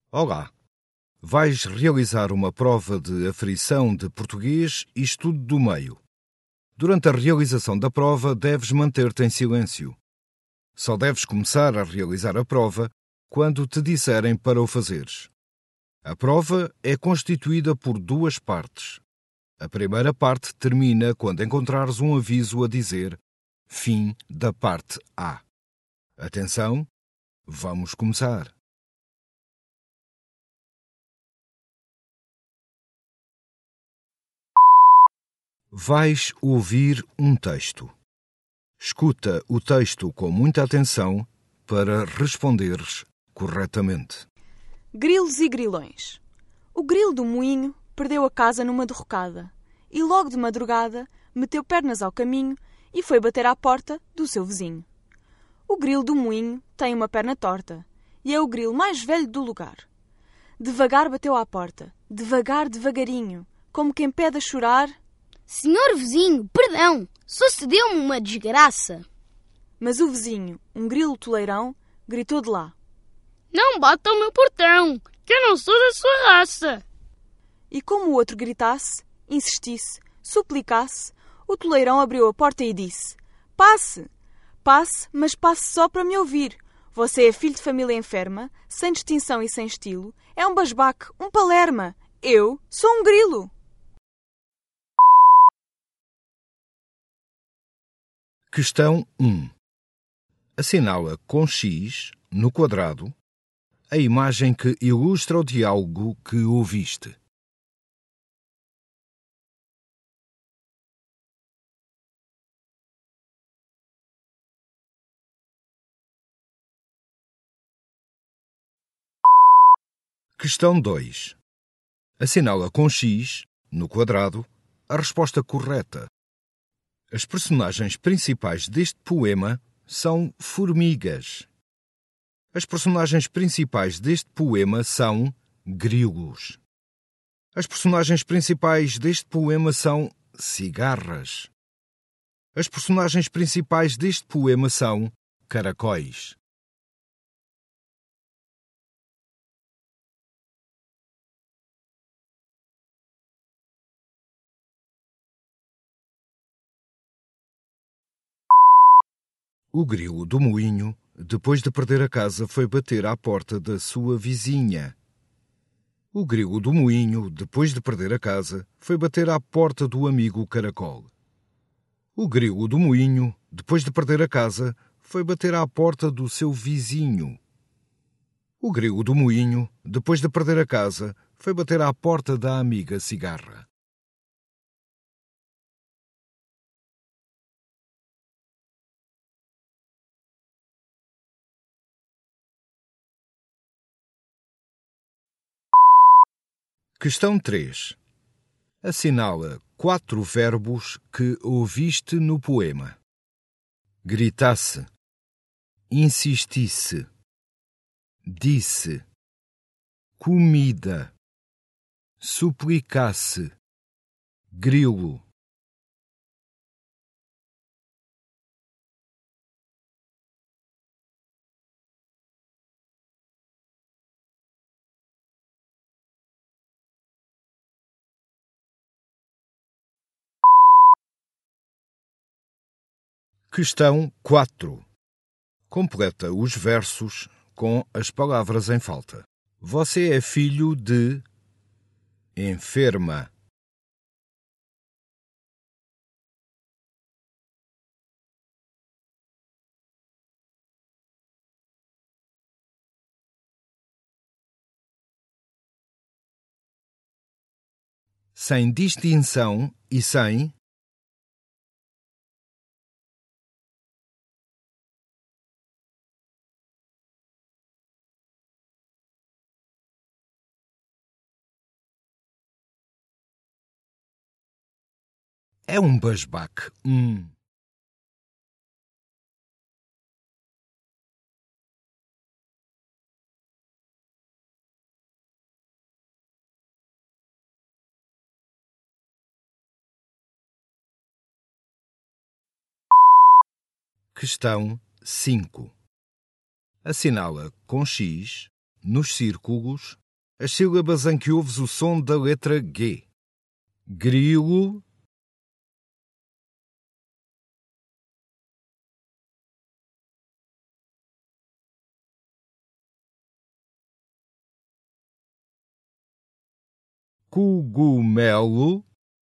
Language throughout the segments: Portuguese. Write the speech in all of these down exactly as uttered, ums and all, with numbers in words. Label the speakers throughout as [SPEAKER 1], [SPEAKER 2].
[SPEAKER 1] Olá! Vais realizar uma prova de aferição de português e estudo do meio. Durante a realização da prova, deves manter-te em silêncio. Só deves começar a realizar a prova quando te disserem para o fazeres. A prova é constituída por duas partes. A primeira parte termina quando encontrares um aviso a dizer fim da parte A. Atenção, vamos começar. Vais ouvir um texto. Escuta o texto com muita atenção para responderes corretamente.
[SPEAKER 2] Grilos e grilões. O grilo do moinho perdeu a casa numa derrocada e logo de madrugada meteu pernas ao caminho e foi bater à porta do seu vizinho. O grilo do moinho tem uma perna torta e é o grilo mais velho do lugar. Devagar bateu à porta, devagar, devagarinho, como quem pede a chorar.
[SPEAKER 3] Senhor vizinho, perdão, sucedeu-me uma desgraça.
[SPEAKER 2] Mas o vizinho, um grilo toleirão, gritou de lá.
[SPEAKER 3] Não bata ao meu portão, que eu não sou da sua raça.
[SPEAKER 2] E como o outro gritasse, insistisse, suplicasse, o toleirão abriu a porta e disse: Passe, passe, mas passe só para me ouvir. Você é filho de família enferma, sem distinção e sem estilo, é um basbaque, um palerma. Eu sou um grilo.
[SPEAKER 1] Questão um. Assinala com X, no quadrado, a imagem que ilustra o diálogo que ouviste. Questão dois. Assinala com X, no quadrado, a resposta correta. As personagens principais deste poema são formigas. As personagens principais deste poema são grilos. As personagens principais deste poema são cigarras. As personagens principais deste poema são caracóis. O grilo do moinho, depois de perder a casa, foi bater à porta da sua vizinha. O grilo do moinho, depois de perder a casa, foi bater à porta do amigo caracol. O grilo do moinho, depois de perder a casa, foi bater à porta do seu vizinho. O grilo do moinho, depois de perder a casa, foi bater à porta da amiga cigarra. Questão três. Assinala quatro verbos que ouviste no poema. Gritasse, insistisse, disse, comida, suplicasse, grilo. Questão quatro. Completa os versos com as palavras em falta. Você é filho de enferma. Sem distinção e sem é um basbaque. Hum. Questão cinco. Assinala com X, nos círculos, as sílabas em que ouves o som da letra G. Grilo, cogumelo,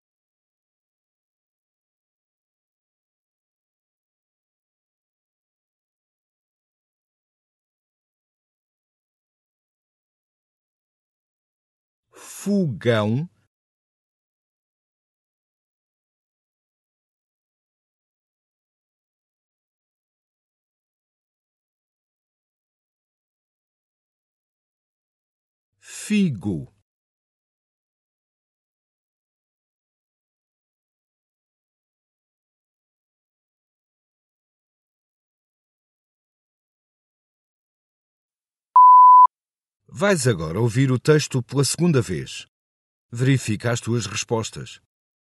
[SPEAKER 1] fogão, figo, vais agora ouvir o texto pela segunda vez. Verifica as tuas respostas.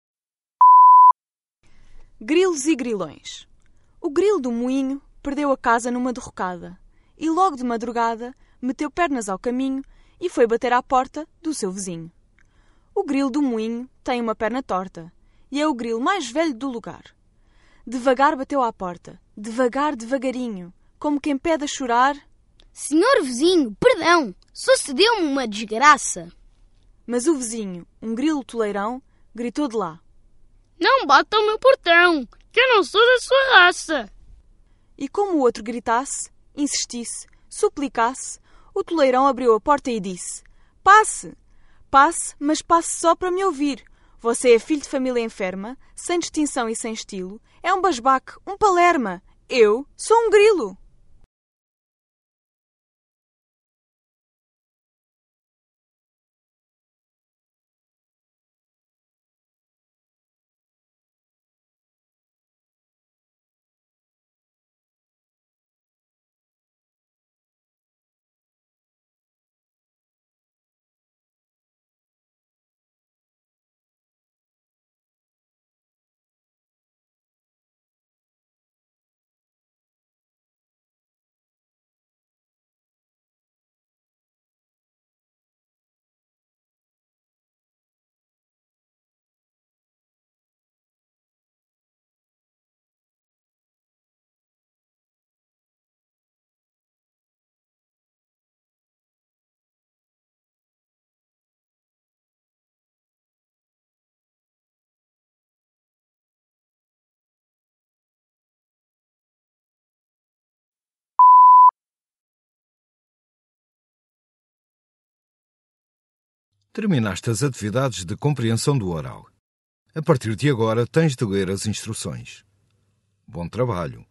[SPEAKER 2] Grilos e grilões. O grilo do moinho perdeu a casa numa derrocada e logo de madrugada meteu pernas ao caminho e foi bater à porta do seu vizinho. O grilo do moinho tem uma perna torta e é o grilo mais velho do lugar. Devagar bateu à porta, devagar, devagarinho, como quem pede a chorar.
[SPEAKER 3] Senhor vizinho, perdão, sucedeu-me uma desgraça.
[SPEAKER 2] Mas o vizinho, um grilo toleirão, gritou de lá.
[SPEAKER 3] Não bata ao meu portão, que eu não sou da sua raça.
[SPEAKER 2] E como o outro gritasse, insistisse, suplicasse, o toleirão abriu a porta e disse: Passe, passe, mas passe só para me ouvir. Você é filho de família enferma, sem distinção e sem estilo, é um basbaque, um palerma. Eu sou um grilo.
[SPEAKER 1] Terminaste as atividades de compreensão do oral. A partir de agora tens de ler as instruções. Bom trabalho!